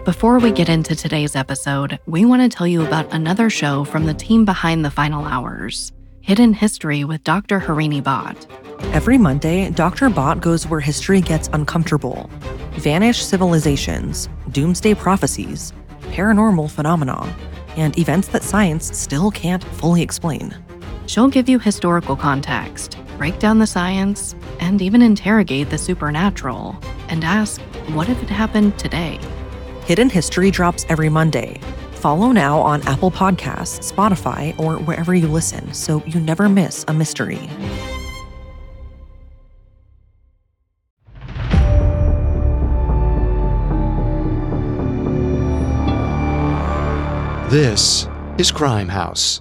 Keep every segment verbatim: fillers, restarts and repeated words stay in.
Before we get into today's episode, we want to tell you about another show from the team behind The Final Hours, Hidden History with Doctor Harini Bhatt. Every Monday, Doctor Bhatt goes where history gets uncomfortable. Vanished civilizations, doomsday prophecies, paranormal phenomena, and events that science still can't fully explain. She'll give you historical context, break down the science, and even interrogate the supernatural, and ask, what if it happened today? Hidden History drops every Monday. Follow now on Apple Podcasts, Spotify, or wherever you listen so you never miss a mystery. This is Crime House.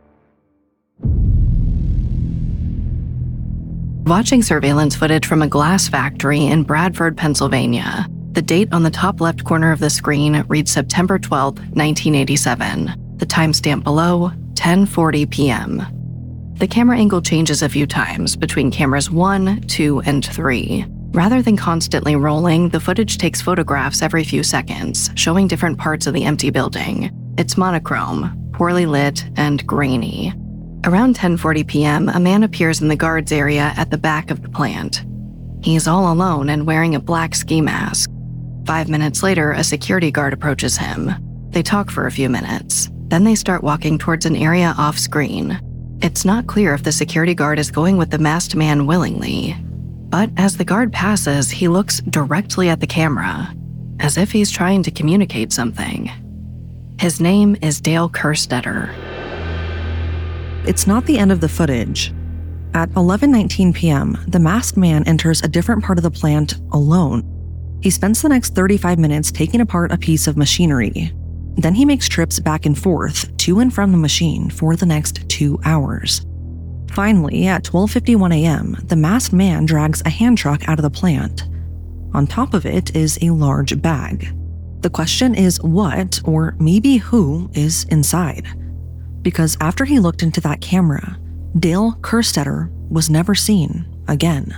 Watching surveillance footage from a glass factory in Bradford, Pennsylvania. The date on the top left corner of the screen reads September twelfth, nineteen eighty-seven. The timestamp below, ten forty p.m. The camera angle changes a few times between cameras one, two, and three. Rather than constantly rolling, the footage takes photographs every few seconds, showing different parts of the empty building. It's monochrome, poorly lit, and grainy. Around ten forty p.m., a man appears in the guards area at the back of the plant. He's all alone and wearing a black ski mask. Five minutes later, a security guard approaches him. They talk for a few minutes. Then they start walking towards an area off-screen. It's not clear if the security guard is going with the masked man willingly. But as the guard passes, he looks directly at the camera, as if he's trying to communicate something. His name is Dale Kerstetter. It's not the end of the footage. At eleven nineteen p.m., the masked man enters a different part of the plant alone. He spends the next thirty-five minutes taking apart a piece of machinery. Then he makes trips back and forth to and from the machine for the next two hours. Finally, at twelve fifty-one a.m., the masked man drags a hand truck out of the plant. On top of it is a large bag. The question is what, or maybe who, is inside. Because after he looked into that camera, Dale Kerstetter was never seen again.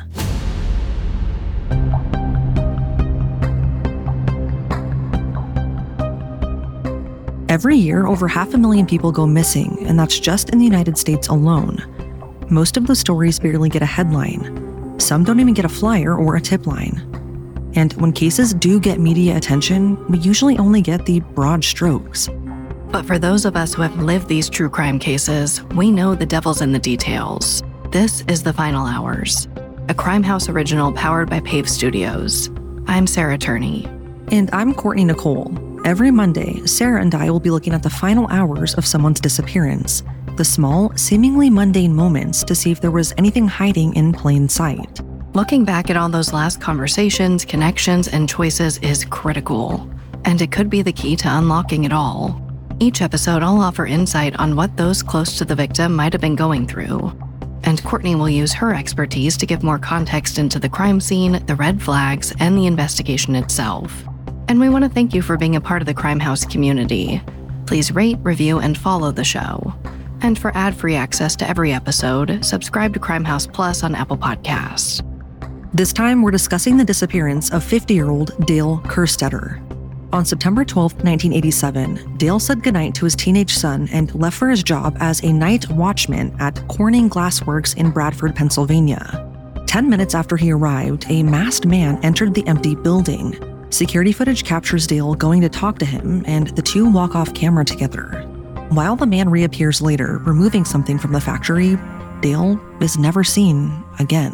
Every year, over half a million people go missing, and that's just in the United States alone. Most of the stories barely get a headline. Some don't even get a flyer or a tip line. And when cases do get media attention, we usually only get the broad strokes. But for those of us who have lived these true crime cases, we know the devil's in the details. This is The Final Hours, a Crime House original powered by Pave Studios. I'm Sarah Turney. And I'm Courtney Nicole. Every Monday, Sarah and I will be looking at the final hours of someone's disappearance, the small, seemingly mundane moments to see if there was anything hiding in plain sight. Looking back at all those last conversations, connections, and choices is critical, and it could be the key to unlocking it all. Each episode, I'll offer insight on what those close to the victim might have been going through. And Courtney will use her expertise to give more context into the crime scene, the red flags, and the investigation itself. And we want to thank you for being a part of the Crime House community. Please rate, review, and follow the show. And for ad-free access to every episode, subscribe to Crime House Plus on Apple Podcasts. This time, we're discussing the disappearance of fifty-year-old Dale Kerstetter. On September twelfth, nineteen eighty-seven, Dale said goodnight to his teenage son and left for his job as a night watchman at Corning Glass Works in Bradford, Pennsylvania. Ten minutes after he arrived, a masked man entered the empty building. Security footage captures Dale going to talk to him, and the two walk off camera together. While the man reappears later, removing something from the factory, Dale is never seen again.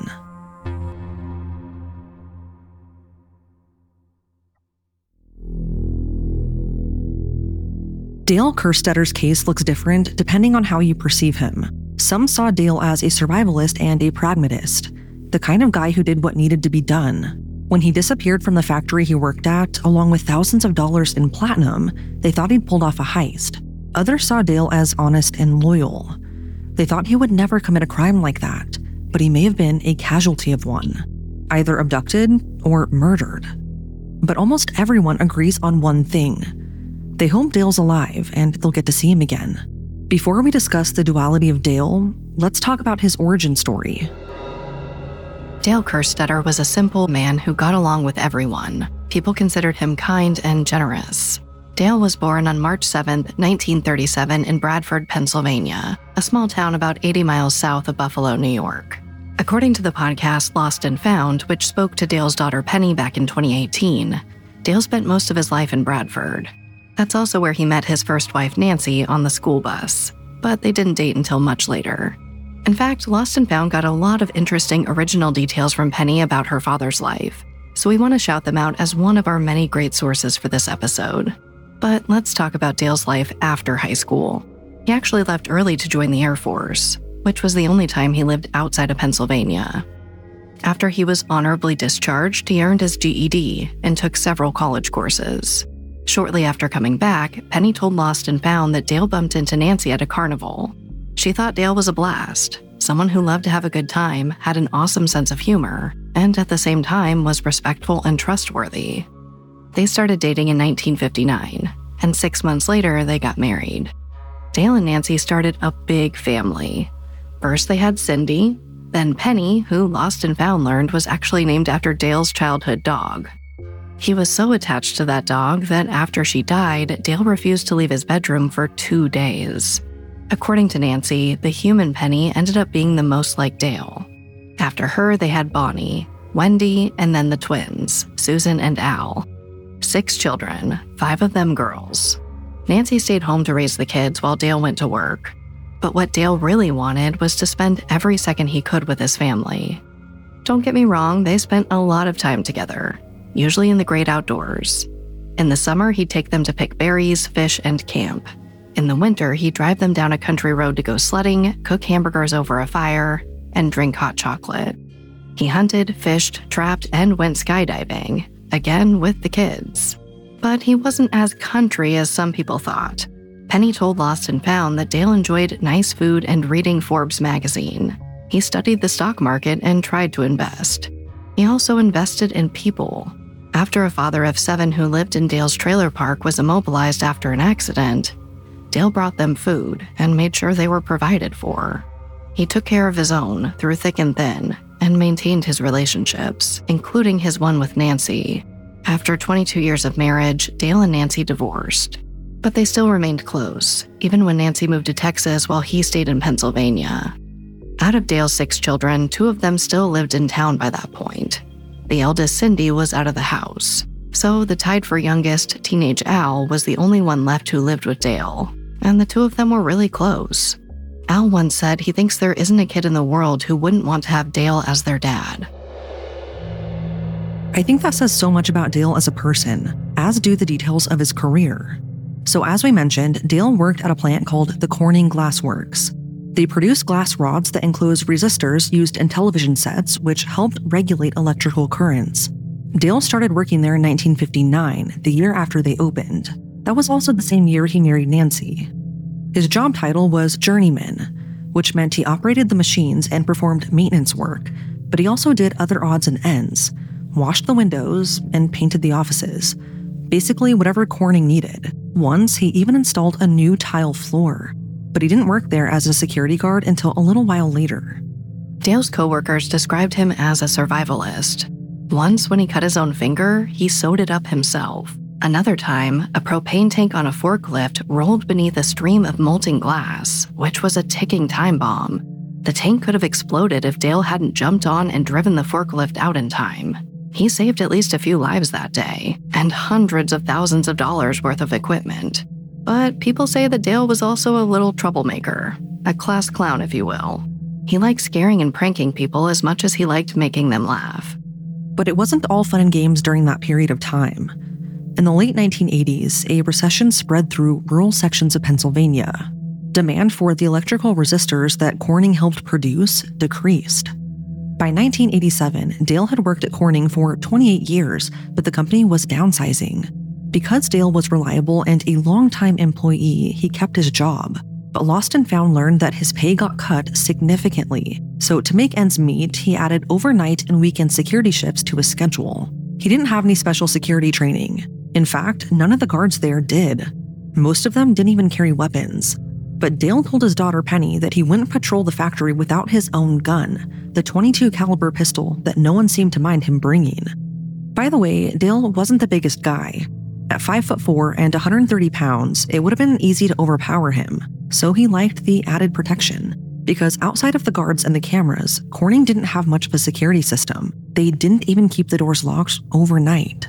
Dale Kerstetter's case looks different depending on how you perceive him. Some saw Dale as a survivalist and a pragmatist, the kind of guy who did what needed to be done. When he disappeared from the factory he worked at, along with thousands of dollars in platinum, they thought he'd pulled off a heist. Others saw Dale as honest and loyal. They thought he would never commit a crime like that, but he may have been a casualty of one, either abducted or murdered. But almost everyone agrees on one thing. They hope Dale's alive and they'll get to see him again. Before we discuss the duality of Dale, let's talk about his origin story. Dale Kerstetter was a simple man who got along with everyone. People considered him kind and generous. Dale was born on March seventh, nineteen thirty-seven in Bradford, Pennsylvania, a small town about eighty miles south of Buffalo, New York. According to the podcast Lost and Found, which spoke to Dale's daughter Penny back in twenty eighteen, Dale spent most of his life in Bradford. That's also where he met his first wife Nancy on the school bus, but they didn't date until much later. In fact, Lost and Found got a lot of interesting original details from Penny about her father's life, so we want to shout them out as one of our many great sources for this episode. But let's talk about Dale's life after high school. He actually left early to join the Air Force, which was the only time he lived outside of Pennsylvania. After he was honorably discharged, he earned his G E D and took several college courses. Shortly after coming back, Penny told Lost and Found that Dale bumped into Nancy at a carnival. She thought Dale was a blast, someone who loved to have a good time, had an awesome sense of humor, and at the same time was respectful and trustworthy. They started dating in nineteen fifty-nine, and six months later, they got married. Dale and Nancy started a big family. First, they had Cindy, then Penny, who Lost and Found learned was actually named after Dale's childhood dog. He was so attached to that dog that after she died, Dale refused to leave his bedroom for two days. According to Nancy, the human Penny ended up being the most like Dale. After her, they had Bonnie, Wendy, and then the twins, Susan and Al. Six children, five of them girls. Nancy stayed home to raise the kids while Dale went to work. But what Dale really wanted was to spend every second he could with his family. Don't get me wrong, they spent a lot of time together, usually in the great outdoors. In the summer, he'd take them to pick berries, fish, and camp. In the winter, he'd drive them down a country road to go sledding, cook hamburgers over a fire, and drink hot chocolate. He hunted, fished, trapped, and went skydiving, again with the kids. But he wasn't as country as some people thought. Penny told Lost and Found that Dale enjoyed nice food and reading Forbes magazine. He studied the stock market and tried to invest. He also invested in people. After a father of seven who lived in Dale's trailer park was immobilized after an accident, Dale brought them food and made sure they were provided for. He took care of his own through thick and thin and maintained his relationships, including his one with Nancy. After twenty-two years of marriage, Dale and Nancy divorced. But they still remained close, even when Nancy moved to Texas while he stayed in Pennsylvania. Out of Dale's six children, two of them still lived in town by that point. The eldest, Cindy, was out of the house. So the tied for youngest, teenage Al, was the only one left who lived with Dale, and the two of them were really close. Al once said he thinks there isn't a kid in the world who wouldn't want to have Dale as their dad. I think that says so much about Dale as a person, as do the details of his career. So as we mentioned, Dale worked at a plant called the Corning Glass Works. They produce glass rods that enclose resistors used in television sets, which helped regulate electrical currents. Dale started working there in nineteen fifty-nine, the year after they opened. That was also the same year he married Nancy. His job title was journeyman, which meant he operated the machines and performed maintenance work, but he also did other odds and ends, washed the windows, and painted the offices. Basically whatever Corning needed. Once, he even installed a new tile floor, but he didn't work there as a security guard until a little while later. Dale's coworkers described him as a survivalist. Once, when he cut his own finger, he sewed it up himself. Another time, a propane tank on a forklift rolled beneath a stream of molten glass, which was a ticking time bomb. The tank could have exploded if Dale hadn't jumped on and driven the forklift out in time. He saved at least a few lives that day, and hundreds of thousands of dollars worth of equipment. But people say that Dale was also a little troublemaker, a class clown if you will. He liked scaring and pranking people as much as he liked making them laugh. But it wasn't all fun and games during that period of time. In the late nineteen eighties, a recession spread through rural sections of Pennsylvania. Demand for the electrical resistors that Corning helped produce decreased. By nineteen eighty-seven, Dale had worked at Corning for twenty-eight years, but the company was downsizing. Because Dale was reliable and a longtime employee, he kept his job. But Lost and Found learned that his pay got cut significantly. So to make ends meet, he added overnight and weekend security shifts to his schedule. He didn't have any special security training. In fact, none of the guards there did. Most of them didn't even carry weapons. But Dale told his daughter Penny that he wouldn't patrol the factory without his own gun, the twenty-two caliber pistol that no one seemed to mind him bringing. By the way, Dale wasn't the biggest guy. At five foot four and one hundred thirty pounds, it would have been easy to overpower him, so he liked the added protection. Because outside of the guards and the cameras, Corning didn't have much of a security system. They didn't even keep the doors locked overnight.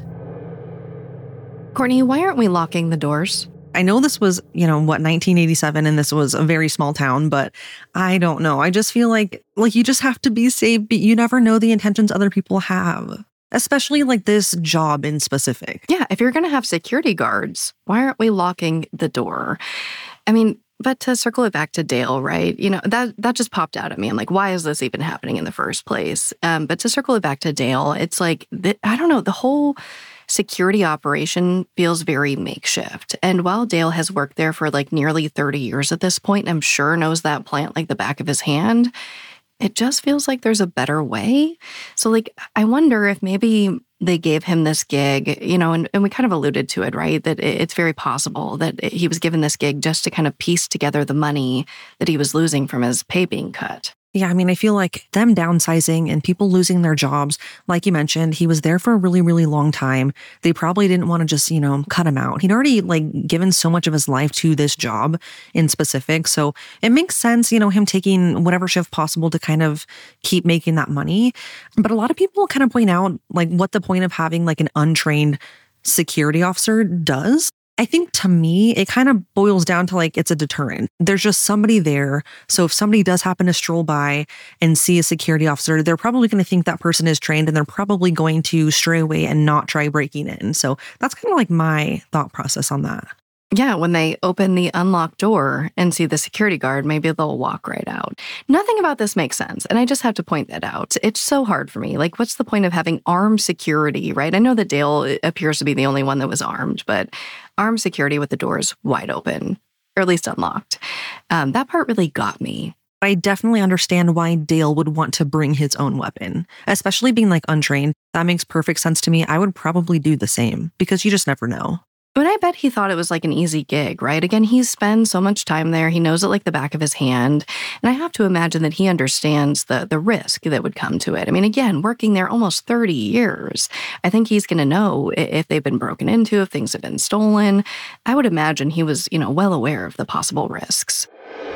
Courtney, why aren't we locking the doors? I know this was, you know, what, nineteen eighty-seven, and this was a very small town, but I don't know. I just feel like, like you just have to be safe, but you never know the intentions other people have. Especially like this job in specific. Yeah, if you're going to have security guards, why aren't we locking the door? I mean, but to circle it back to Dale, right? You know, that that just popped out at me. I'm like, why is this even happening in the first place? Um, but to circle it back to Dale, it's like, the, I don't know, the whole security operation feels very makeshift. And while Dale has worked there for like nearly thirty years at this point, and I'm sure knows that plant like the back of his hand, it just feels like there's a better way. So like, I wonder if maybe they gave him this gig, you know, and, and we kind of alluded to it, right? That it's very possible that he was given this gig just to kind of piece together the money that he was losing from his pay being cut. Yeah, I mean, I feel like them downsizing and people losing their jobs, like you mentioned, he was there for a really, really long time. They probably didn't want to just, you know, cut him out. He'd already like given so much of his life to this job in specific. So it makes sense, you know, him taking whatever shift possible to kind of keep making that money. But a lot of people kind of point out like what the point of having like an untrained security officer does. I think to me, it kind of boils down to like, it's a deterrent. There's just somebody there. So if somebody does happen to stroll by and see a security officer, they're probably going to think that person is trained and they're probably going to stray away and not try breaking in. So that's kind of like my thought process on that. Yeah, when they open the unlocked door and see the security guard, maybe they'll walk right out. Nothing about this makes sense, and I just have to point that out. It's so hard for me. Like, what's the point of having armed security, right? I know that Dale appears to be the only one that was armed, but armed security with the doors wide open, or at least unlocked. Um, that part really got me. I definitely understand why Dale would want to bring his own weapon, especially being like untrained. That makes perfect sense to me. I would probably do the same because you just never know. But I bet he thought it was like an easy gig, right? Again, he's spent so much time there. He knows it like the back of his hand. And I have to imagine that he understands the, the risk that would come to it. I mean, again, working there almost thirty years, I think he's going to know if they've been broken into, if things have been stolen. I would imagine he was, you know, well aware of the possible risks.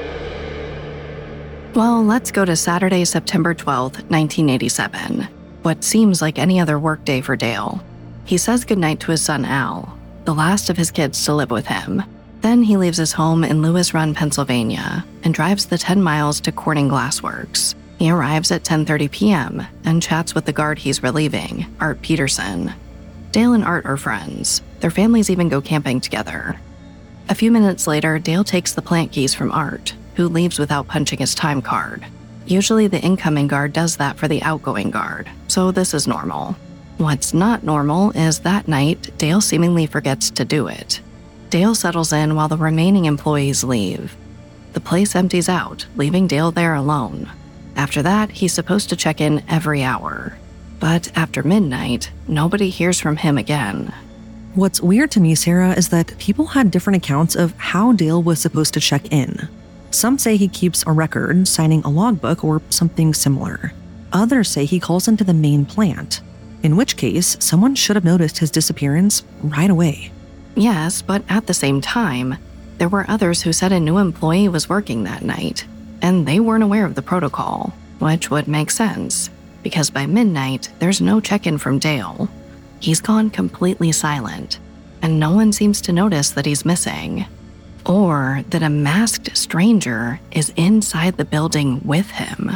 Well, let's go to Saturday, September twelfth, nineteen eighty-seven. What seems like any other workday for Dale. He says goodnight to his son, Al, the last of his kids to live with him. Then he leaves his home in Lewis Run, Pennsylvania, and drives the ten miles to Corning Glass Works. He arrives at ten thirty p.m. and chats with the guard he's relieving, Art Peterson. Dale and Art are friends. Their families even go camping together. A few minutes later, Dale takes the plant keys from Art, who leaves without punching his time card. Usually the incoming guard does that for the outgoing guard, so this is normal. What's not normal is that night, Dale seemingly forgets to do it. Dale settles in while the remaining employees leave. The place empties out, leaving Dale there alone. After that, he's supposed to check in every hour. But after midnight, nobody hears from him again. What's weird to me, Sarah, is that people had different accounts of how Dale was supposed to check in. Some say he keeps a record, signing a logbook or something similar. Others say he calls into the main plant, in which case someone should have noticed his disappearance right away. Yes, but at the same time, there were others who said a new employee was working that night, and they weren't aware of the protocol, which would make sense, because by midnight, there's no check-in from Dale. He's gone completely silent, and no one seems to notice that he's missing, or that a masked stranger is inside the building with him.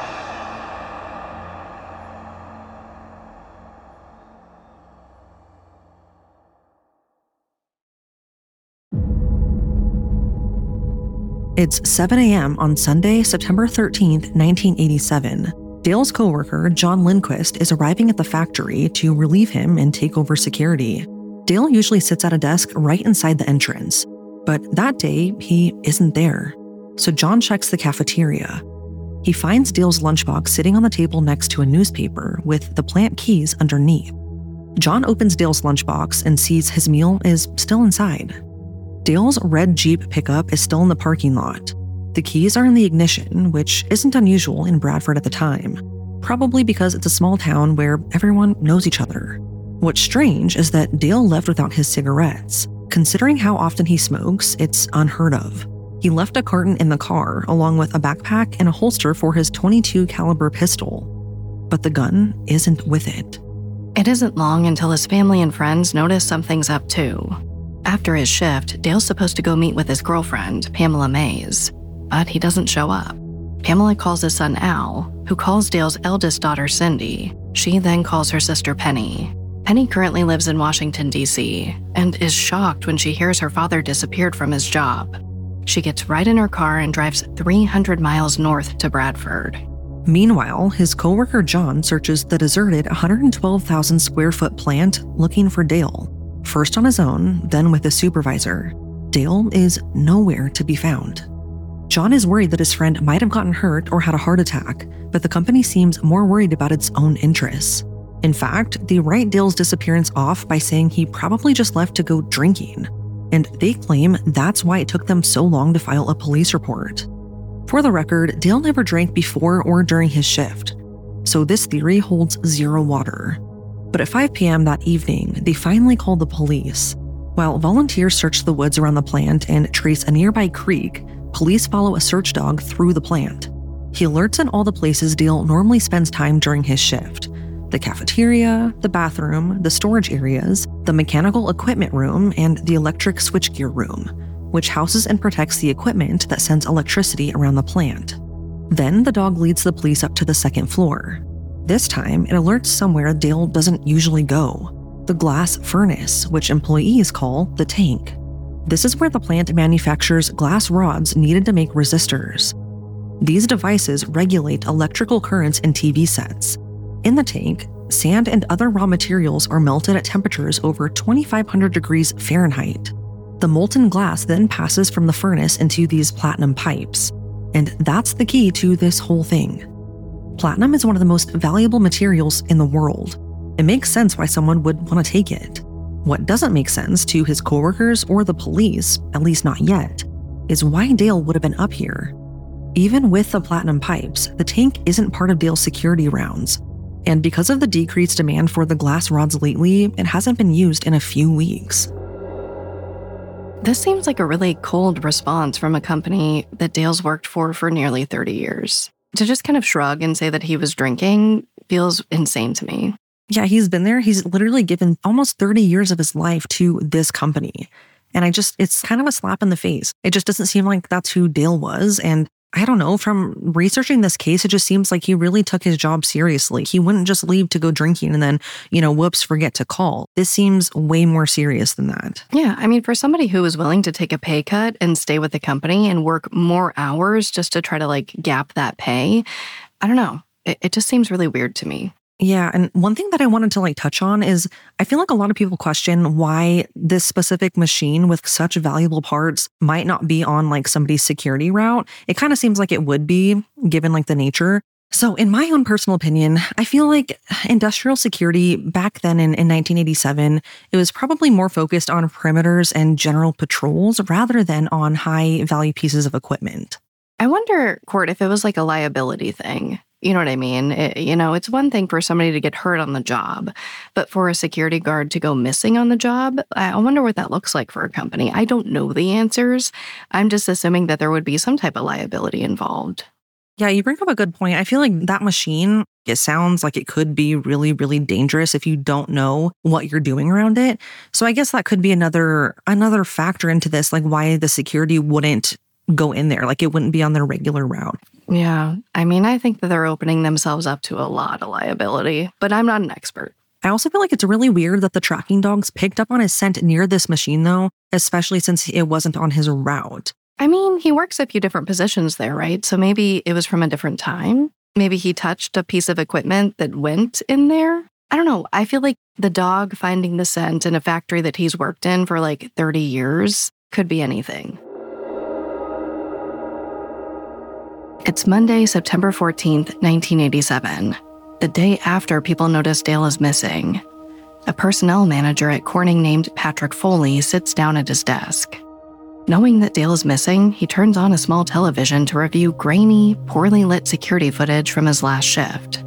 It's seven a.m. on Sunday, September thirteenth, nineteen eighty-seven. Dale's coworker, John Lindquist, is arriving at the factory to relieve him and take over security. Dale usually sits at a desk right inside the entrance, but that day, he isn't there. So John checks the cafeteria. He finds Dale's lunchbox sitting on the table next to a newspaper with the plant keys underneath. John opens Dale's lunchbox and sees his meal is still inside. Dale's red Jeep pickup is still in the parking lot. The keys are in the ignition, which isn't unusual in Bradford at the time, probably because it's a small town where everyone knows each other. What's strange is that Dale left without his cigarettes. Considering how often he smokes, it's unheard of. He left a carton in the car along with a backpack and a holster for his twenty-two caliber pistol. But the gun isn't with it. It isn't long until his family and friends notice something's up too. After his shift, Dale's supposed to go meet with his girlfriend, Pamela Mays, but he doesn't show up. Pamela calls his son Al, who calls Dale's eldest daughter Cindy. She then calls her sister Penny. Penny currently lives in Washington, D C, and is shocked when she hears her father disappeared from his job. She gets right in her car and drives three hundred miles north to Bradford. Meanwhile, his coworker John searches the deserted one hundred twelve thousand square foot plant looking for Dale. First on his own, then with a supervisor. Dale is nowhere to be found. John is worried that his friend might have gotten hurt or had a heart attack, but the company seems more worried about its own interests. In fact, they write Dale's disappearance off by saying he probably just left to go drinking. And they claim that's why it took them so long to file a police report. For the record, Dale never drank before or during his shift, so this theory holds zero water. But at five p.m. that evening, they finally call the police. While volunteers search the woods around the plant and trace a nearby creek, police follow a search dog through the plant. He alerts in all the places Dale normally spends time during his shift: the cafeteria, the bathroom, the storage areas, the mechanical equipment room, and the electric switchgear room, which houses and protects the equipment that sends electricity around the plant. Then the dog leads the police up to the second floor. This time, it alerts somewhere Dale doesn't usually go: the glass furnace, which employees call the tank. This is where the plant manufactures glass rods needed to make resistors. These devices regulate electrical currents in T V sets. In the tank, sand and other raw materials are melted at temperatures over twenty-five hundred degrees Fahrenheit. The molten glass then passes from the furnace into these platinum pipes. And that's the key to this whole thing. Platinum is one of the most valuable materials in the world. It makes sense why someone would want to take it. What doesn't make sense to his coworkers or the police, at least not yet, is why Dale would have been up here. Even with the platinum pipes, the tank isn't part of Dale's security rounds. And because of the decreased demand for the glass rods lately, it hasn't been used in a few weeks. This seems like a really cold response from a company that Dale's worked for for nearly thirty years. To just kind of shrug and say that he was drinking feels insane to me. Yeah, he's been there. He's literally given almost thirty years of his life to this company. And I just, it's kind of a slap in the face. It just doesn't seem like that's who Dale was. And I don't know, from researching this case, it just seems like he really took his job seriously. He wouldn't just leave to go drinking and then, you know, whoops, forget to call. This seems way more serious than that. Yeah, I mean, for somebody who was willing to take a pay cut and stay with the company and work more hours just to try to like gap that pay, I don't know. It, it just seems really weird to me. Yeah, and one thing that I wanted to like touch on is I feel like a lot of people question why this specific machine with such valuable parts might not be on like somebody's security route. It kind of seems like it would be, given like the nature. So in my own personal opinion, I feel like industrial security back then in, in nineteen eighty-seven, it was probably more focused on perimeters and general patrols rather than on high value pieces of equipment. I wonder, Court, if it was like a liability thing. You know what I mean? It, you know, it's one thing for somebody to get hurt on the job, but for a security guard to go missing on the job, I wonder what that looks like for a company. I don't know the answers. I'm just assuming that there would be some type of liability involved. Yeah, you bring up a good point. I feel like that machine, it sounds like it could be really, really dangerous if you don't know what you're doing around it. So I guess that could be another another factor into this, like why the security wouldn't go in there, like it wouldn't be on their regular route. Yeah, I mean, I think that they're opening themselves up to a lot of liability, but I'm not an expert. I also feel like it's really weird that the tracking dogs picked up on his scent near this machine, though, especially since it wasn't on his route. I mean, he works a few different positions there, right? So maybe it was from a different time. Maybe he touched a piece of equipment that went in there. I don't know. I feel like the dog finding the scent in a factory that he's worked in for like thirty years could be anything. It's Monday, September fourteenth, nineteen eighty-seven, the day after people noticed Dale is missing. A personnel manager at Corning named Patrick Foley sits down at his desk. Knowing that Dale is missing, he turns on a small television to review grainy, poorly lit security footage from his last shift.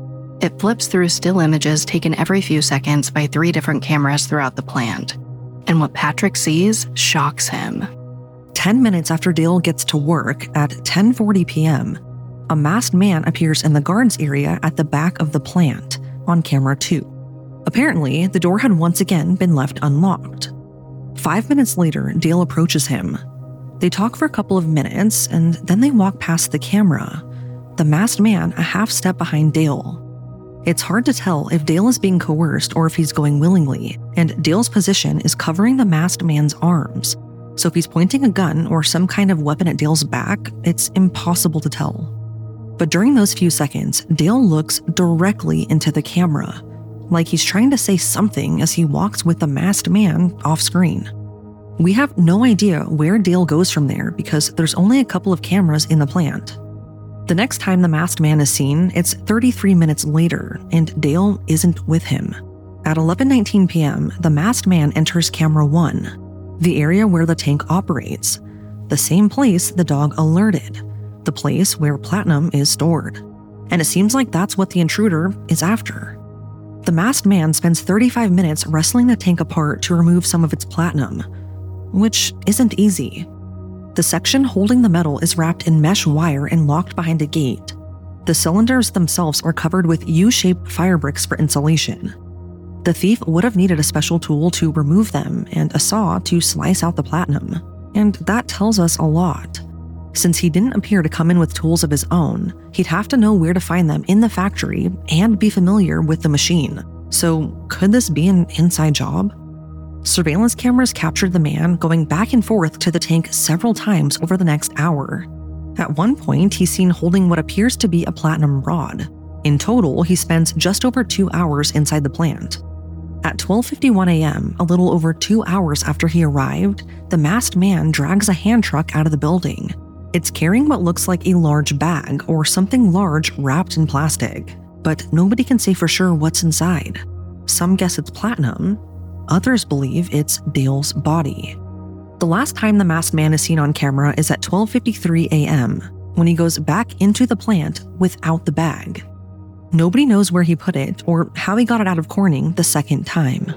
It flips through still images taken every few seconds by three different cameras throughout the plant. And what Patrick sees shocks him. Ten minutes after Dale gets to work at ten forty p.m., a masked man appears in the guards area at the back of the plant on camera two. Apparently, the door had once again been left unlocked. Five minutes later, Dale approaches him. They talk for a couple of minutes, and then they walk past the camera, the masked man a half step behind Dale. It's hard to tell if Dale is being coerced or if he's going willingly, and Dale's position is covering the masked man's arms. So if he's pointing a gun or some kind of weapon at Dale's back, it's impossible to tell. But during those few seconds, Dale looks directly into the camera, like he's trying to say something as he walks with the masked man off screen. We have no idea where Dale goes from there because there's only a couple of cameras in the plant. The next time the masked man is seen, it's thirty-three minutes later, and Dale isn't with him. At eleven nineteen p.m., the masked man enters camera one, the area where the tank operates, the same place the dog alerted, the place where platinum is stored. And it seems like that's what the intruder is after. The masked man spends thirty-five minutes wrestling the tank apart to remove some of its platinum, which isn't easy. The section holding the metal is wrapped in mesh wire and locked behind a gate. The cylinders themselves are covered with U-shaped fire bricks for insulation. The thief would have needed a special tool to remove them and a saw to slice out the platinum. And that tells us a lot. Since he didn't appear to come in with tools of his own, he'd have to know where to find them in the factory and be familiar with the machine. So could this be an inside job? Surveillance cameras captured the man going back and forth to the tank several times over the next hour. At one point, he's seen holding what appears to be a platinum rod. In total, he spends just over two hours inside the plant. At twelve fifty-one a.m., a little over two hours after he arrived, the masked man drags a hand truck out of the building. It's carrying what looks like a large bag or something large wrapped in plastic, but nobody can say for sure what's inside. Some guess it's platinum. Others believe it's Dale's body. The last time the masked man is seen on camera is at twelve fifty-three a.m., when he goes back into the plant without the bag. Nobody knows where he put it or how he got it out of Corning the second time.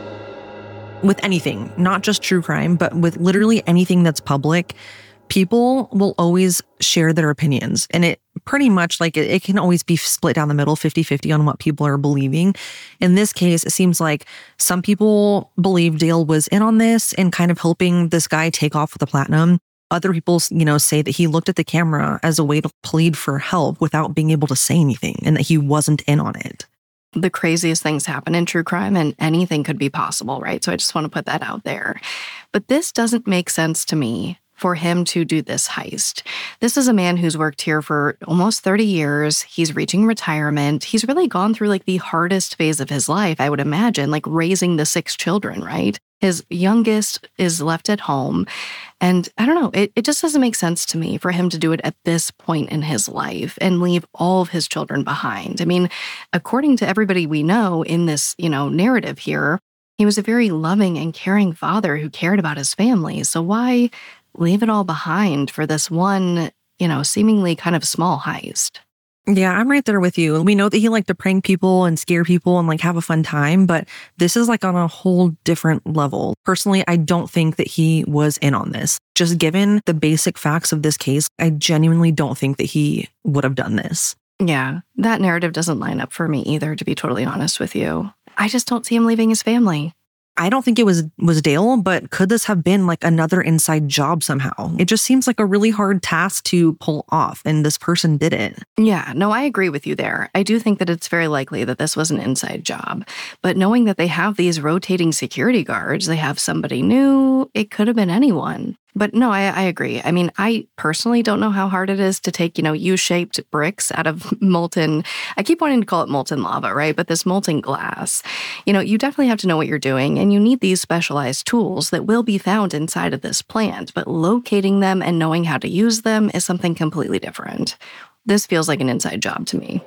With anything, not just true crime, but with literally anything that's public, people will always share their opinions. And it pretty much like it, it can always be split down the middle, fifty-fifty on what people are believing. In this case, it seems like some people believe Dale was in on this and kind of helping this guy take off with the platinum. Other people, you know, say that he looked at the camera as a way to plead for help without being able to say anything and that he wasn't in on it. The craziest things happen in true crime and anything could be possible, right? So I just want to put that out there. But this doesn't make sense to me for him to do this heist. This is a man who's worked here for almost thirty years. He's reaching retirement. He's really gone through like the hardest phase of his life, I would imagine, like raising the six children, right? His youngest is left at home. And I don't know, it, it just doesn't make sense to me for him to do it at this point in his life and leave all of his children behind. I mean, according to everybody we know in this, you know, narrative here, he was a very loving and caring father who cared about his family. So why leave it all behind for this one, you know, seemingly kind of small heist? Yeah, I'm right there with you. We know that he liked to prank people and scare people and like have a fun time, but this is like on a whole different level. Personally, I don't think that he was in on this. Just given the basic facts of this case, I genuinely don't think that he would have done this. Yeah, that narrative doesn't line up for me either, to be totally honest with you. I just don't see him leaving his family. I don't think it was was Dale, but could this have been like another inside job somehow? It just seems like a really hard task to pull off, and this person did it. Yeah, no, I agree with you there. I do think that it's very likely that this was an inside job. But knowing that they have these rotating security guards, they have somebody new, it could have been anyone. But no, I, I agree. I mean, I personally don't know how hard it is to take, you know, U-shaped bricks out of molten, I keep wanting to call it molten lava, right? But this molten glass, you know, you definitely have to know what you're doing, and you need these specialized tools that will be found inside of this plant, but locating them and knowing how to use them is something completely different. This feels like an inside job to me.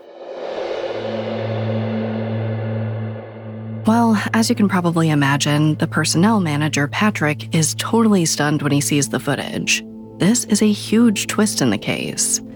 Well, as you can probably imagine, the personnel manager, Patrick, is totally stunned when he sees the footage. This is a huge twist in the case.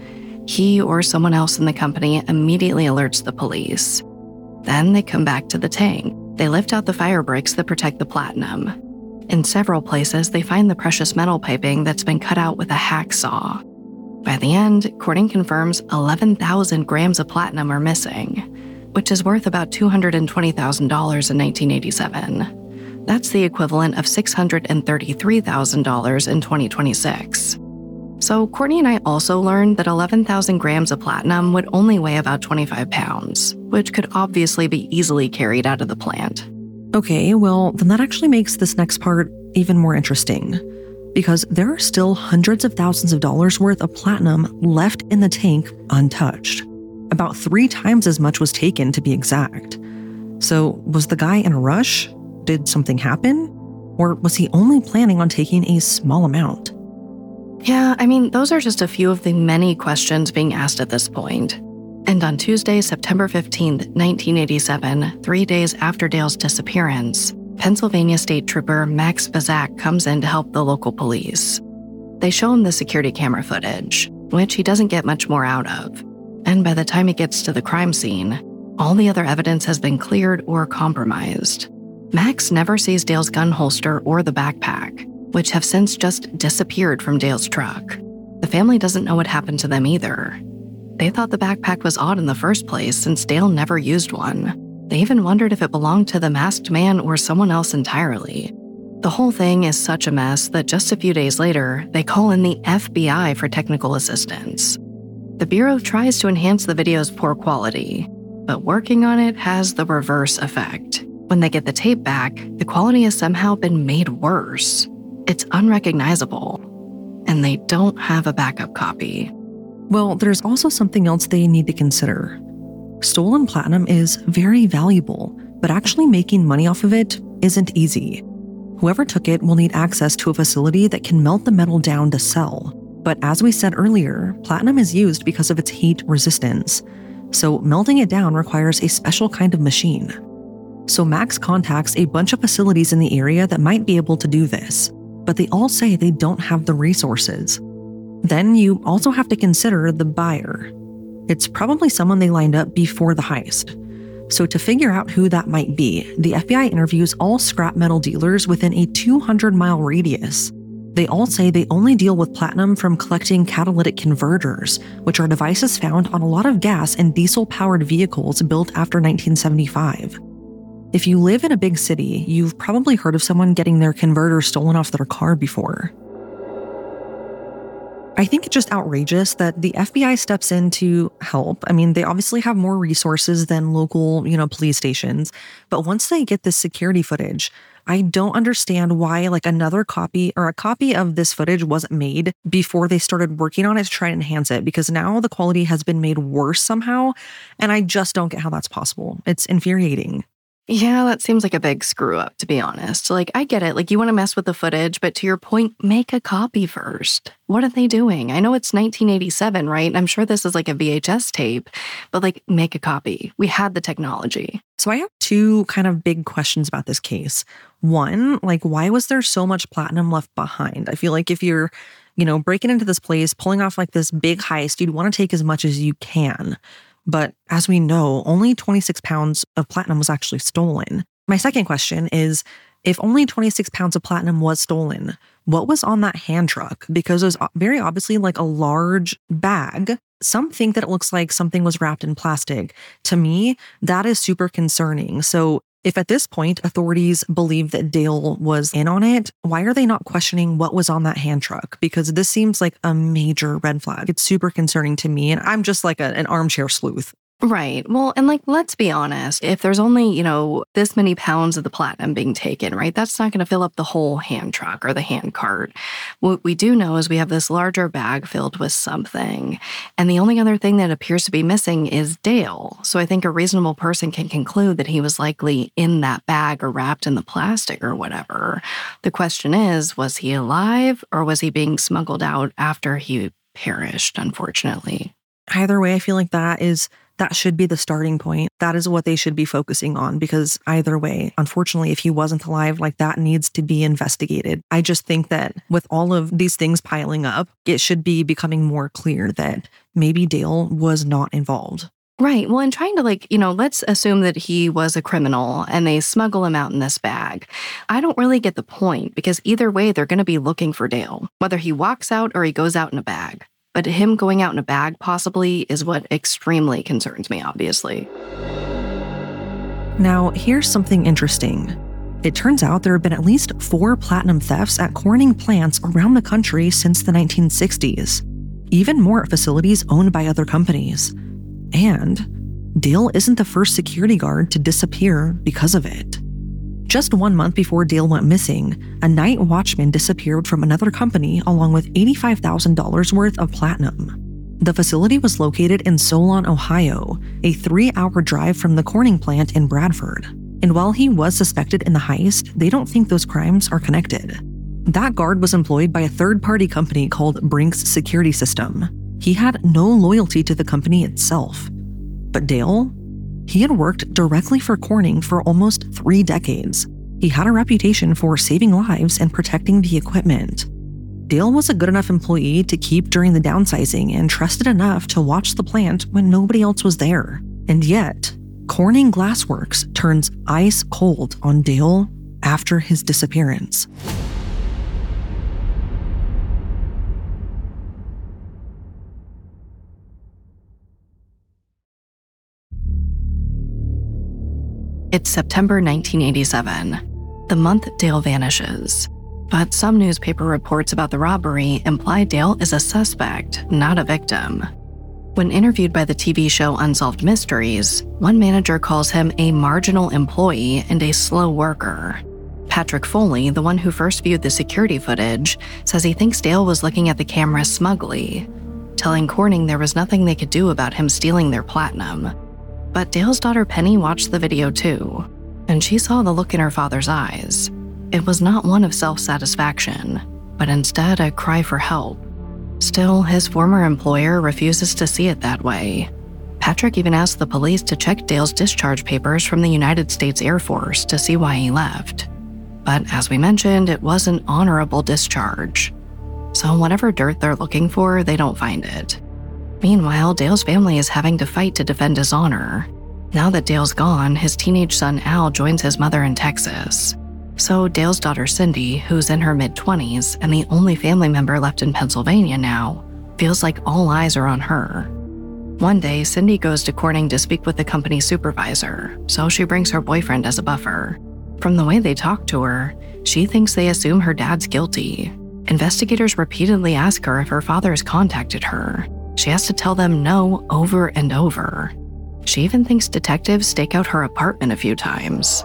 He or someone else in the company immediately alerts the police. Then they come back to the tank. They lift out the fire breaks that protect the platinum. In several places, they find the precious metal piping that's been cut out with a hacksaw. By the end, Corning confirms eleven thousand grams of platinum are missing, which is worth about two hundred twenty thousand dollars in nineteen eighty-seven. That's the equivalent of six hundred thirty-three thousand dollars in twenty twenty-six. So Courtney and I also learned that eleven thousand grams of platinum would only weigh about twenty-five pounds, which could obviously be easily carried out of the plant. Okay, well, then that actually makes this next part even more interesting, because there are still hundreds of thousands of dollars worth of platinum left in the tank untouched. About three times as much was taken, to be exact. So was the guy in a rush? Did something happen? Or was he only planning on taking a small amount? Yeah, I mean, those are just a few of the many questions being asked at this point. And on Tuesday, September fifteenth, nineteen eighty-seven, three days after Dale's disappearance, Pennsylvania State Trooper Max Bazak comes in to help the local police. They show him the security camera footage, which he doesn't get much more out of. And by the time he gets to the crime scene, all the other evidence has been cleared or compromised. Max never sees Dale's gun holster or the backpack, which have since just disappeared from Dale's truck. The family doesn't know what happened to them either. They thought the backpack was odd in the first place since Dale never used one. They even wondered if it belonged to the masked man or someone else entirely. The whole thing is such a mess that just a few days later, they call in the F B I for technical assistance. The Bureau tries to enhance the video's poor quality, but working on it has the reverse effect. When they get the tape back, the quality has somehow been made worse. It's unrecognizable, and they don't have a backup copy. Well, there's also something else they need to consider. Stolen platinum is very valuable, but actually making money off of it isn't easy. Whoever took it will need access to a facility that can melt the metal down to sell. But as we said earlier, platinum is used because of its heat resistance. So melting it down requires a special kind of machine. So Max contacts a bunch of facilities in the area that might be able to do this, but they all say they don't have the resources. Then you also have to consider the buyer. It's probably someone they lined up before the heist. So to figure out who that might be, the F B I interviews all scrap metal dealers within a two hundred mile radius. They all say they only deal with platinum from collecting catalytic converters, which are devices found on a lot of gas and diesel-powered vehicles built after nineteen seventy-five. If you live in a big city, you've probably heard of someone getting their converter stolen off their car before. I think it's just outrageous that the F B I steps in to help. I mean, they obviously have more resources than local, you know, police stations. But once they get this security footage, I don't understand why like another copy or a copy of this footage wasn't made before they started working on it to try and enhance it, because now the quality has been made worse somehow. And I just don't get how that's possible. It's infuriating. Yeah, that seems like a big screw up, to be honest. Like, I get it. Like, you want to mess with the footage, but to your point, make a copy first. What are they doing? I know it's nineteen eighty-seven, right? I'm sure this is like a V H S tape, but like, make a copy. We had the technology. So I have two kind of big questions about this case. One, like, why was there so much platinum left behind? I feel like if you're, you know, breaking into this place, pulling off like this big heist, you'd want to take as much as you can. But as we know, only twenty-six pounds of platinum was actually stolen. My second question is, if only twenty-six pounds of platinum was stolen, what was on that hand truck? Because it was very obviously like a large bag. Some think that it looks like something was wrapped in plastic. To me, that is super concerning. So if at this point authorities believe that Dale was in on it, why are they not questioning what was on that hand truck? Because this seems like a major red flag. It's super concerning to me, and I'm just like a, an armchair sleuth. Right. Well, and like, let's be honest, if there's only, you know, this many pounds of the platinum being taken, right, that's not going to fill up the whole hand truck or the hand cart. What we do know is we have this larger bag filled with something. And the only other thing that appears to be missing is Dale. So I think a reasonable person can conclude that he was likely in that bag or wrapped in the plastic or whatever. The question is, was he alive or was he being smuggled out after he perished, unfortunately? Either way, I feel like that is That should be the starting point. That is what they should be focusing on, because either way, unfortunately, if he wasn't alive, like that needs to be investigated. I just think that with all of these things piling up, it should be becoming more clear that maybe Dale was not involved. Right. Well, and trying to like, you know, let's assume that he was a criminal and they smuggle him out in this bag. I don't really get the point, because either way, they're going to be looking for Dale, whether he walks out or he goes out in a bag. But him going out in a bag possibly is what extremely concerns me, obviously. Now, here's something interesting. It turns out there have been at least four platinum thefts at Corning plants around the country since the nineteen sixties. Even more at facilities owned by other companies. And Dale isn't the first security guard to disappear because of it. Just one month before Dale went missing, a night watchman disappeared from another company along with eighty-five thousand dollars worth of platinum. The facility was located in Solon, Ohio, a three-hour drive from the Corning plant in Bradford. And while he was suspected in the heist, they don't think those crimes are connected. That guard was employed by a third-party company called Brinks Security System. He had no loyalty to the company itself. But Dale? He had worked directly for Corning for almost three decades. He had a reputation for saving lives and protecting the equipment. Dale was a good enough employee to keep during the downsizing and trusted enough to watch the plant when nobody else was there. And yet, Corning Glassworks turns ice cold on Dale after his disappearance. It's September nineteen eighty-seven, the month Dale vanishes. But some newspaper reports about the robbery imply Dale is a suspect, not a victim. When interviewed by the T V show Unsolved Mysteries, one manager calls him a marginal employee and a slow worker. Patrick Foley, the one who first viewed the security footage, says he thinks Dale was looking at the camera smugly, telling Corning there was nothing they could do about him stealing their platinum. But Dale's daughter Penny watched the video too, and she saw the look in her father's eyes. It was not one of self-satisfaction, but instead a cry for help. Still, his former employer refuses to see it that way. Patrick even asked the police to check Dale's discharge papers from the United States Air Force to see why he left. But as we mentioned, it was an honorable discharge. So whatever dirt they're looking for, they don't find it. Meanwhile, Dale's family is having to fight to defend his honor. Now that Dale's gone, his teenage son Al joins his mother in Texas. So Dale's daughter Cindy, who's in her mid-twenties and the only family member left in Pennsylvania now, feels like all eyes are on her. One day, Cindy goes to Corning to speak with the company supervisor, so she brings her boyfriend as a buffer. From the way they talk to her, she thinks they assume her dad's guilty. Investigators repeatedly ask her if her father has contacted her. She has to tell them no over and over. She even thinks detectives stake out her apartment a few times.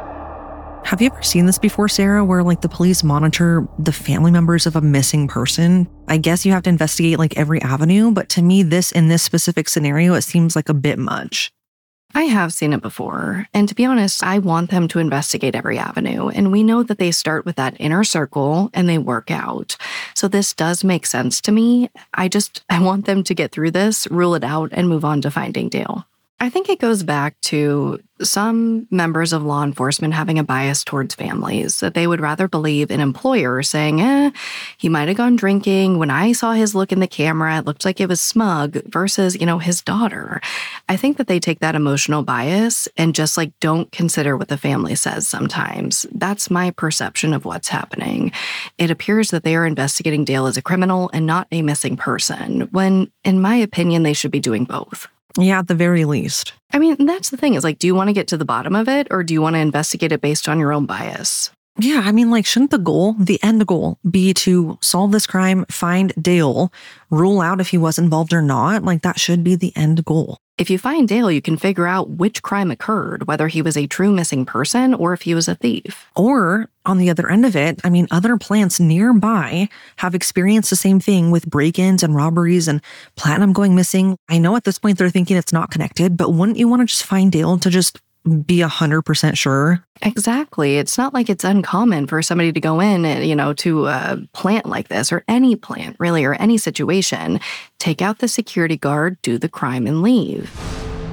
Have you ever seen this before, Sarah, where like the police monitor the family members of a missing person? I guess you have to investigate like every avenue, but to me, this in this specific scenario, it seems like a bit much. I have seen it before, and to be honest, I want them to investigate every avenue, and we know that they start with that inner circle and they work out. So this does make sense to me. I just, I want them to get through this, rule it out, and move on to finding Dale. I think it goes back to some members of law enforcement having a bias towards families, that they would rather believe an employer saying, eh, he might have gone drinking. When I saw his look in the camera, it looked like it was smug versus, you know, his daughter. I think that they take that emotional bias and just like don't consider what the family says sometimes. That's my perception of what's happening. It appears that they are investigating Dale as a criminal and not a missing person, when, in my opinion, they should be doing both. Yeah, at the very least. I mean, that's the thing is like, do you want to get to the bottom of it or do you want to investigate it based on your own bias? Yeah, I mean, like, shouldn't the goal, the end goal, be to solve this crime, find Dale, rule out if he was involved or not? Like, that should be the end goal. If you find Dale, you can figure out which crime occurred, whether he was a true missing person or if he was a thief. Or, on the other end of it, I mean, other plants nearby have experienced the same thing with break-ins and robberies and platinum going missing. I know at this point they're thinking it's not connected, but wouldn't you want to just find Dale to just be one hundred percent sure? Exactly. It's not like it's uncommon for somebody to go in, you know, to a plant like this, or any plant, really, or any situation, take out the security guard, do the crime, and leave.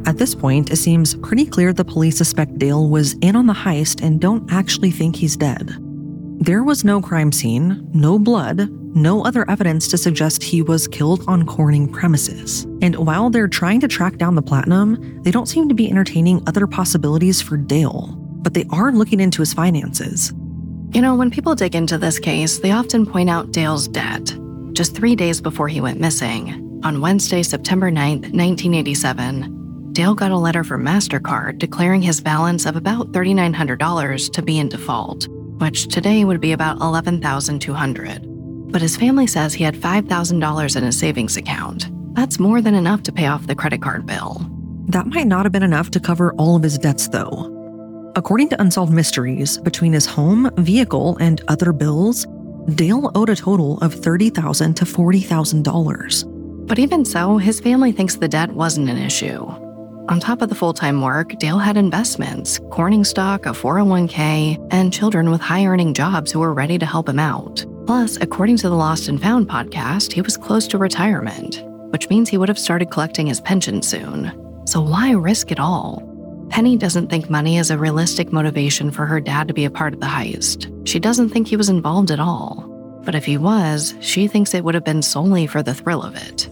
At this point, it seems pretty clear the police suspect Dale was in on the heist and don't actually think he's dead. There was no crime scene, no blood, no other evidence to suggest he was killed on Corning premises. And while they're trying to track down the platinum, they don't seem to be entertaining other possibilities for Dale, but they are looking into his finances. You know, when people dig into this case, they often point out Dale's debt. Just three days before he went missing, on Wednesday, September ninth, nineteen eighty-seven, Dale got a letter from MasterCard declaring his balance of about three thousand nine hundred dollars to be in default, which today would be about eleven thousand two hundred dollars. But his family says he had five thousand dollars in his savings account. That's more than enough to pay off the credit card bill. That might not have been enough to cover all of his debts, though. According to Unsolved Mysteries, between his home, vehicle, and other bills, Dale owed a total of thirty thousand dollars to forty thousand dollars. But even so, his family thinks the debt wasn't an issue. On top of the full-time work, Dale had investments, Corning stock, a four oh one k, and children with high-earning jobs who were ready to help him out. Plus, according to the Lost and Found podcast, he was close to retirement, which means he would have started collecting his pension soon. So why risk it all? Penny doesn't think money is a realistic motivation for her dad to be a part of the heist. She doesn't think he was involved at all. But if he was, she thinks it would have been solely for the thrill of it.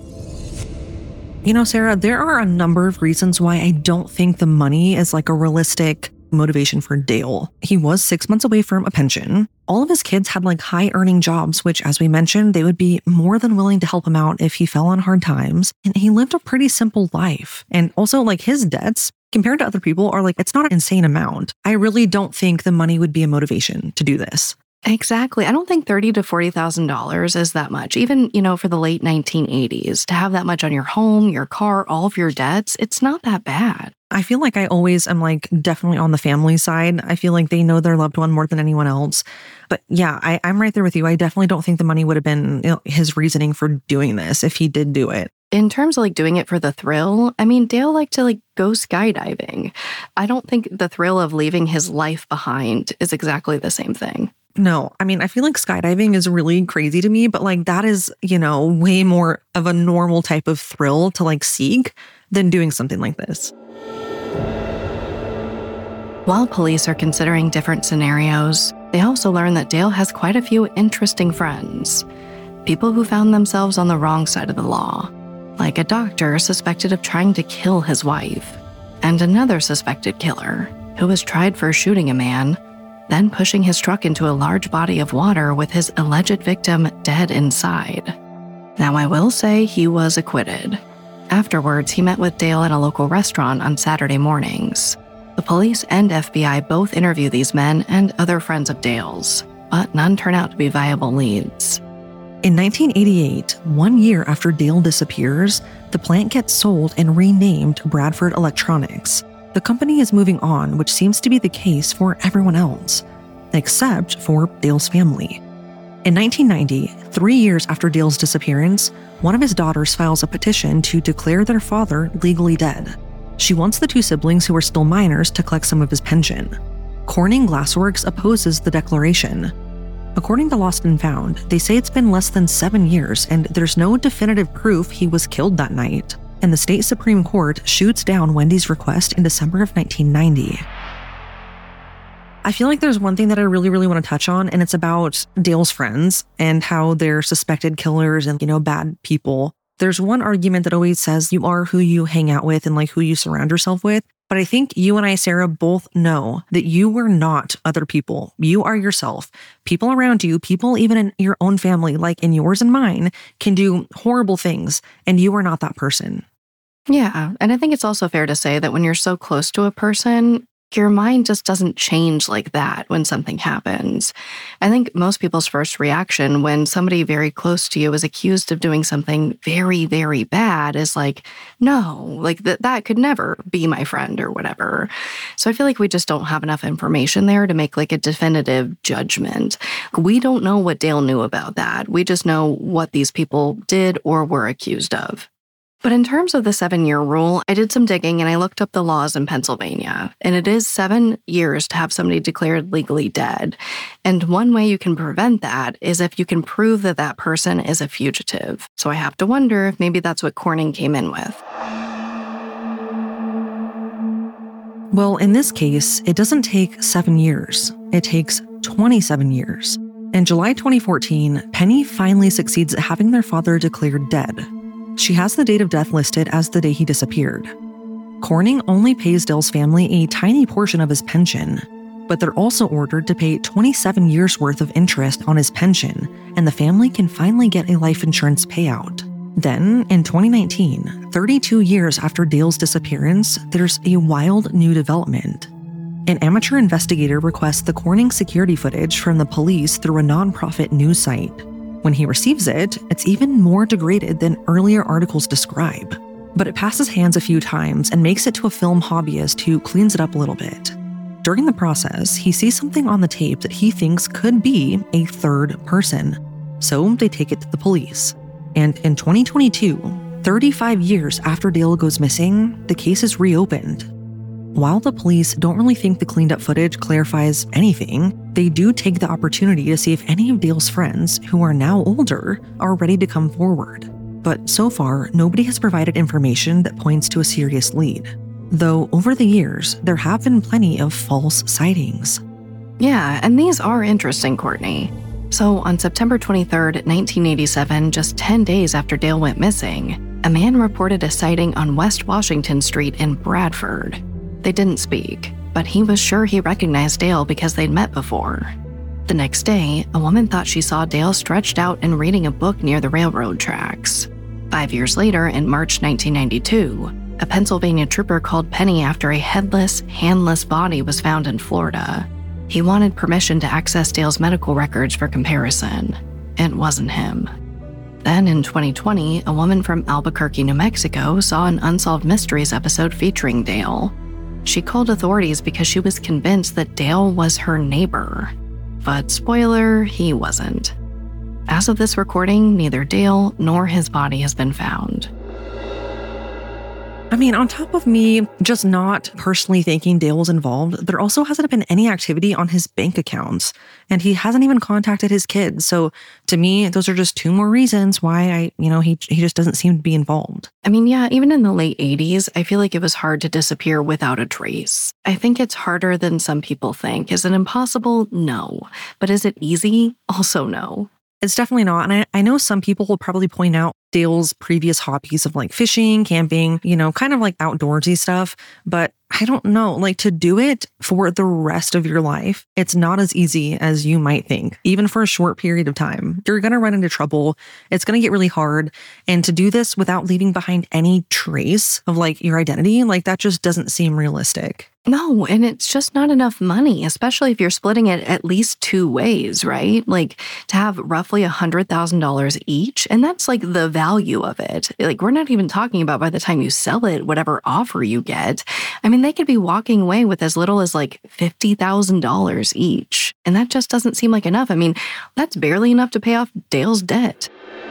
You know, Sarah, there are a number of reasons why I don't think the money is like a realistic motivation for Dale. He was six months away from a pension. All of his kids had like high earning jobs, which, as we mentioned, they would be more than willing to help him out if he fell on hard times. And he lived a pretty simple life. And also, like, his debts, compared to other people, are like, it's not an insane amount. I really don't think the money would be a motivation to do this. Exactly. I don't think thirty thousand to forty thousand dollars is that much. Even, you know, for the late nineteen eighties, to have that much on your home, your car, all of your debts, it's not that bad. I feel like I always am like definitely on the family side. I feel like they know their loved one more than anyone else. But yeah, I, I'm right there with you. I definitely don't think the money would have been, you know, his reasoning for doing this if he did do it. In terms of like doing it for the thrill, I mean, Dale liked to like go skydiving. I don't think the thrill of leaving his life behind is exactly the same thing. No, I mean, I feel like skydiving is really crazy to me, but like that is, you know, way more of a normal type of thrill to like seek than doing something like this. While police are considering different scenarios, they also learn that Dale has quite a few interesting friends. People who found themselves on the wrong side of the law, like a doctor suspected of trying to kill his wife, and another suspected killer who was tried for shooting a man, then pushing his truck into a large body of water with his alleged victim dead inside. Now, I will say he was acquitted. Afterwards, he met with Dale at a local restaurant on Saturday mornings. The police and F B I both interview these men and other friends of Dale's, but none turn out to be viable leads. In nineteen eighty-eight, one year after Dale disappears, the plant gets sold and renamed Bradford Electronics. The company is moving on, which seems to be the case for everyone else, except for Dale's family. In nineteen ninety, three years after Dale's disappearance, one of his daughters files a petition to declare their father legally dead. She wants the two siblings who are still minors to collect some of his pension. Corning Glassworks opposes the declaration. According to Lost and Found, they say it's been less than seven years and there's no definitive proof he was killed that night. And the state Supreme Court shoots down Wendy's request in December of nineteen ninety. I feel like there's one thing that I really, really want to touch on, and it's about Dale's friends and how they're suspected killers and, you know, bad people. There's one argument that always says you are who you hang out with and like who you surround yourself with. But I think you and I, Sarah, both know that you were not other people. You are yourself. People around you, people even in your own family, like in yours and mine, can do horrible things, and you are not that person. Yeah, and I think it's also fair to say that when you're so close to a person, your mind just doesn't change like that when something happens. I think most people's first reaction when somebody very close to you is accused of doing something very, very bad is like, no, like that that could never be my friend or whatever. So I feel like we just don't have enough information there to make like a definitive judgment. We don't know what Dale knew about that. We just know what these people did or were accused of. But in terms of the seven-year rule, I did some digging and I looked up the laws in Pennsylvania. And it is seven years to have somebody declared legally dead. And one way you can prevent that is if you can prove that that person is a fugitive. So I have to wonder if maybe that's what Corning came in with. Well, in this case, it doesn't take seven years. It takes twenty-seven years. In July twenty fourteen, Penny finally succeeds at having their father declared dead. She has the date of death listed as the day he disappeared. Corning only pays Dale's family a tiny portion of his pension, but they're also ordered to pay twenty-seven years worth of interest on his pension, and the family can finally get a life insurance payout. Then, in twenty nineteen, thirty-two years after Dale's disappearance, there's a wild new development. An amateur investigator requests the Corning security footage from the police through a nonprofit news site. When he receives it, it's even more degraded than earlier articles describe. But it passes hands a few times and makes it to a film hobbyist who cleans it up a little bit. During the process, he sees something on the tape that he thinks could be a third person. So they take it to the police. And in twenty twenty-two, thirty-five years after Dale goes missing, the case is reopened. While the police don't really think the cleaned up footage clarifies anything, they do take the opportunity to see if any of Dale's friends, who are now older, are ready to come forward. But so far, nobody has provided information that points to a serious lead. Though over the years, there have been plenty of false sightings. Yeah, and these are interesting, Courtney. So on September twenty-third, nineteen eighty-seven, just ten days after Dale went missing, a man reported a sighting on West Washington Street in Bradford. They didn't speak, but he was sure he recognized Dale because they'd met before. The next day, a woman thought she saw Dale stretched out and reading a book near the railroad tracks. Five years later, in March nineteen ninety-two, a Pennsylvania trooper called Penny after a headless, handless body was found in Florida. He wanted permission to access Dale's medical records for comparison. It wasn't him. Then in twenty twenty, a woman from Albuquerque, New Mexico saw an Unsolved Mysteries episode featuring Dale. She called authorities because she was convinced that Dale was her neighbor. But spoiler, he wasn't. As of this recording, neither Dale nor his body has been found. I mean, on top of me just not personally thinking Dale was involved, there also hasn't been any activity on his bank accounts, and he hasn't even contacted his kids. So to me, those are just two more reasons why I, you know, he he just doesn't seem to be involved. I mean, yeah, even in the late eighties, I feel like it was hard to disappear without a trace. I think it's harder than some people think. Is it impossible? No. But is it easy? Also no. It's definitely not. And I, I know some people will probably point out Dale's previous hobbies of like fishing, camping, you know, kind of like outdoorsy stuff. But I don't know, like to do it for the rest of your life, it's not as easy as you might think, even for a short period of time. You're going to run into trouble. It's going to get really hard. And to do this without leaving behind any trace of like your identity, like that just doesn't seem realistic. No, and it's just not enough money, especially if you're splitting it at least two ways, right? Like to have roughly one hundred thousand dollars each, and that's like the value of it. Like we're not even talking about by the time you sell it, whatever offer you get. I mean, they could be walking away with as little as like fifty thousand dollars each, and that just doesn't seem like enough. I mean, that's barely enough to pay off Dale's debt.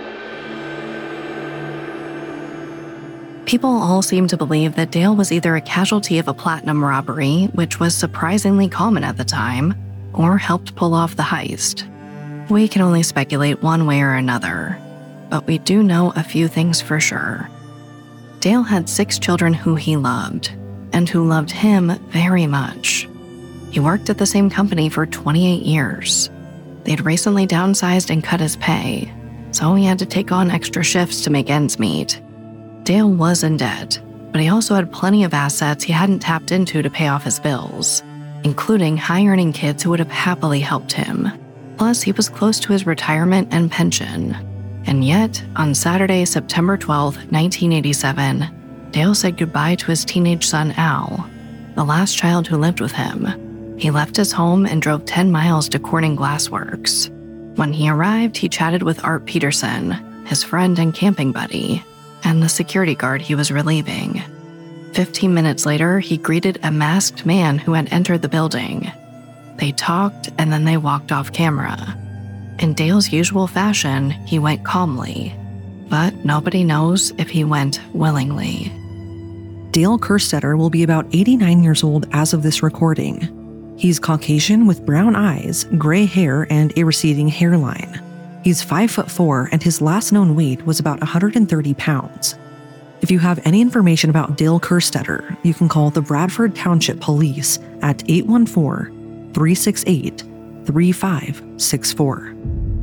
People all seem to believe that Dale was either a casualty of a platinum robbery, which was surprisingly common at the time, or helped pull off the heist. We can only speculate one way or another, but we do know a few things for sure. Dale had six children who he loved, and who loved him very much. He worked at the same company for twenty-eight years. They'd recently downsized and cut his pay, so he had to take on extra shifts to make ends meet. Dale was in debt, but he also had plenty of assets he hadn't tapped into to pay off his bills, including high-earning kids who would have happily helped him. Plus, he was close to his retirement and pension. And yet, on Saturday, September twelfth, nineteen eighty-seven, Dale said goodbye to his teenage son, Al, the last child who lived with him. He left his home and drove ten miles to Corning Glass Works. When he arrived, he chatted with Art Peterson, his friend and camping buddy, and the security guard he was relieving. Fifteen minutes later, he greeted a masked man who had entered the building. They talked, and then they walked off camera. In Dale's usual fashion, he went calmly, but nobody knows if he went willingly. Dale Kerstetter will be about eighty-nine years old as of this recording. He's Caucasian with brown eyes, gray hair, and a receding hairline. He's five foot four, and his last known weight was about one hundred thirty pounds. If you have any information about Dale Kerstetter, you can call the Bradford Township Police at eight one four, three six eight, three five six four.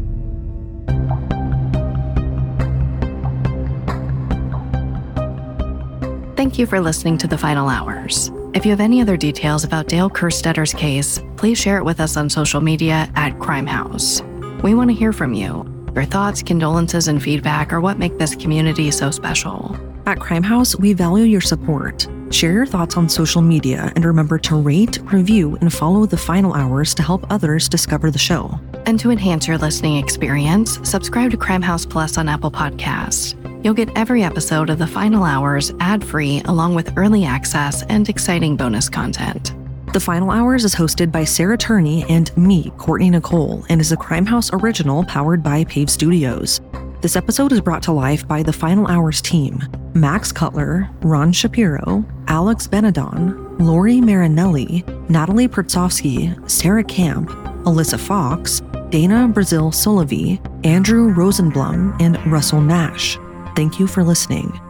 Thank you for listening to The Final Hours. If you have any other details about Dale Kerstetter's case, please share it with us on social media at Crime House. We want to hear from you. Your thoughts, condolences, and feedback are what make this community so special. At Crime House, we value your support. Share your thoughts on social media and remember to rate, review, and follow The Final Hours to help others discover the show. And to enhance your listening experience, subscribe to Crime House Plus on Apple Podcasts. You'll get every episode of The Final Hours ad-free, along with early access and exciting bonus content. The Final Hours is hosted by Sarah Turney and me, Courtney Nicole, and is a Crime House original powered by Pave Studios. This episode is brought to life by the Final Hours team: Max Cutler, Ron Shapiro, Alex Benedon, Lori Marinelli, Natalie Pertsovsky, Sarah Camp, Alyssa Fox, Dana Brazil Solovey, Andrew Rosenblum, and Russell Nash. Thank you for listening.